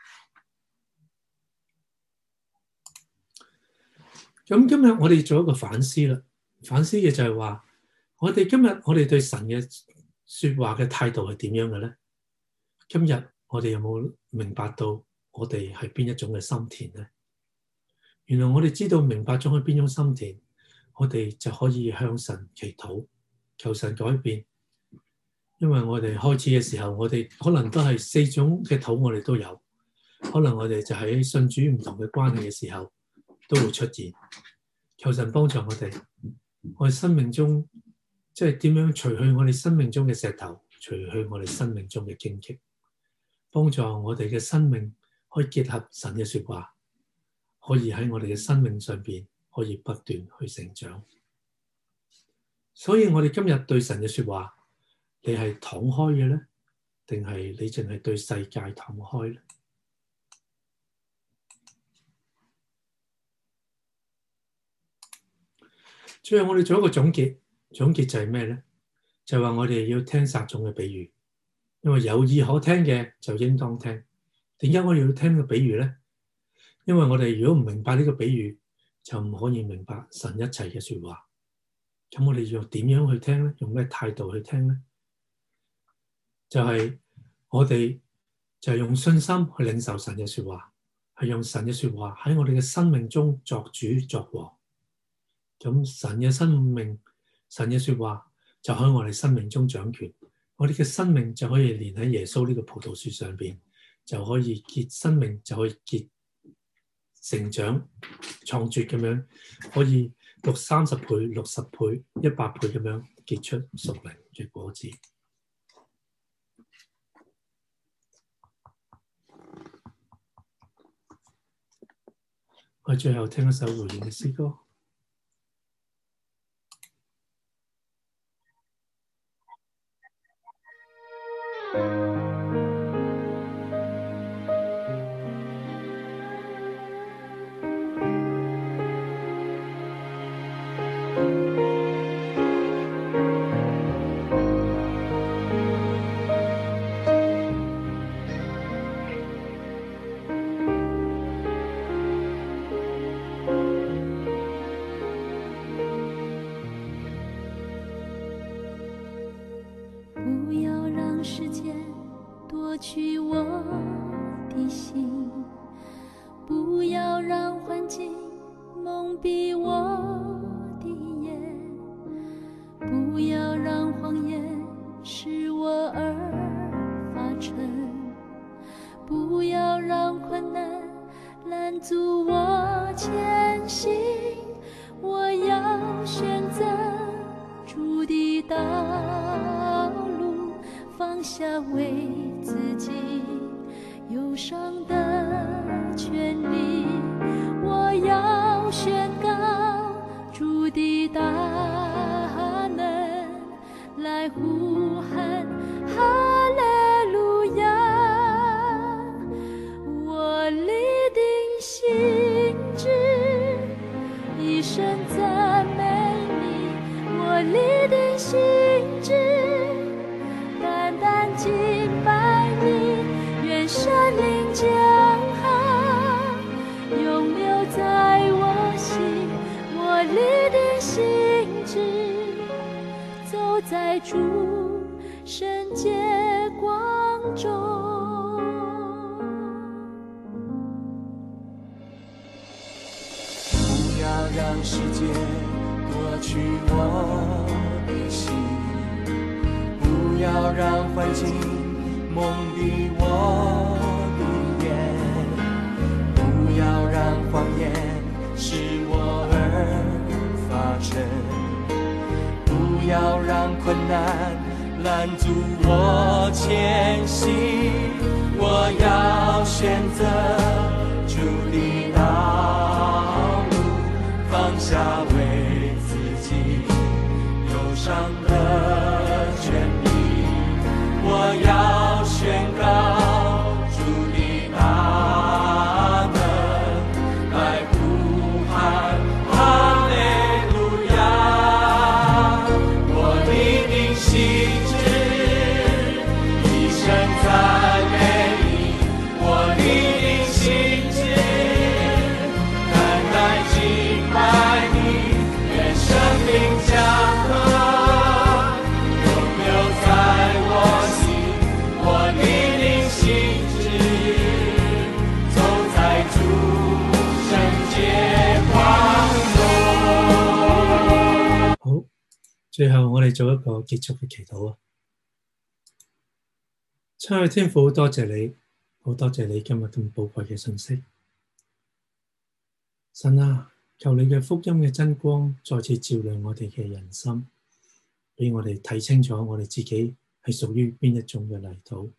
咁今日我哋做一個反思啦，反思嘅就係話，我哋今日我哋對神嘅說話嘅態度係點樣嘅咧？今日我哋有冇明白到我哋係邊一種嘅心田咧？原來我哋知道明白咗係邊種心田，我哋就可以向神祈禱，求神改變。因為我哋開始嘅時候，我哋可能都係四種嘅土，我哋都有。可能我哋就喺信主唔同嘅關係嘅時候，都會出現。求神幫助我哋，我哋生命中即係點樣除去我哋生命中嘅石頭，除去我哋生命中嘅荊棘，幫助我哋嘅生命可以結合神嘅說話，可以喺我哋嘅生命上邊可以不斷去成長。所以我哋今日對神嘅說話，你係敞開嘅咧，定係你淨係對世界敞開咧？最後我哋做一個總結，總結就係咩咧？就係話我哋要聽撒種嘅比喻，因為有意可聽嘅就應當聽。點解我哋要聽呢個比喻咧？因為我哋如果唔明白呢個比喻，就唔可以明白神一切嘅說話。咁我哋要點樣去聽咧？用咩態度去聽咧？就係我哋就係用信心去領受神嘅說話，係用神嘅說話喺我哋嘅生命中作主作王。咁神嘅生命，神嘅說話就喺我哋生命中掌權，我哋嘅生命就可以連喺耶穌呢個葡萄樹上邊，就可以結生命，就可以結成長創絕咁樣，可以六三十倍、六十倍、一百倍咁樣結出屬靈嘅果子。我最後聽一首回應嘅詩歌。 不要让时间夺去我的心，不要让环境蒙蔽我的眼，不要让谎言使我而发沉，不要让困难拦阻我前行。我要选择主的道路，放下为自己忧伤的权利。我要宣告主的大能，来呼喊哈利路亚。我立定心志，一生赞美你。我立定心志，单单敬拜你。愿神灵降临永留在我心。我立定心志，走在主圣洁光中。 不要让世界夺取我的心，不要让环境蒙蔽我的眼，不要让谎言使我而发沉，不要让困难拦阻我前行。我要选择主的道路，放下为自己忧伤的权利。我要宣告主的大能，来呼喊哈利路亚。我立定心志，一生赞美你。我立定心志，单单敬拜你。愿生命降临永留在我心。我立定心志，走在主圣洁光中。 好，最後我哋做一個結束嘅祈禱啊！親愛的天父，多謝你，好多謝你今日咁寶貴嘅信息。神啊，求你嘅福音嘅真光再次照亮我哋嘅人心，俾我哋睇清楚我哋自己係屬於邊一種嘅泥土。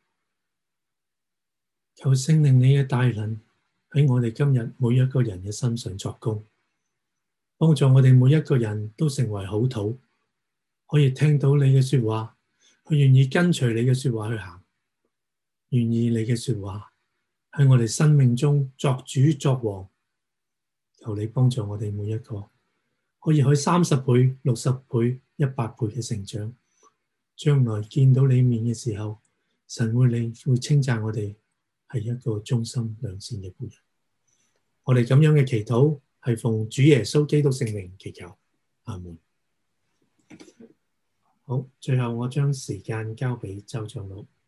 求聖靈你嘅大能喺我哋今日每一個人嘅身上作工，幫助我哋每一個人都成為好土，可以聽到你嘅說話，去願意跟隨你嘅說話去行，願意你嘅說話喺我哋生命中作主作王。求你幫助我哋每一個，可以喺三十倍、六十倍、一百倍嘅成長。將來見到你面嘅時候，神會你會稱讚我哋係一個忠心良善嘅僕人。我哋咁樣嘅祈禱係奉主耶穌基督聖名祈求，阿門。好，最後我將時間交俾周長老。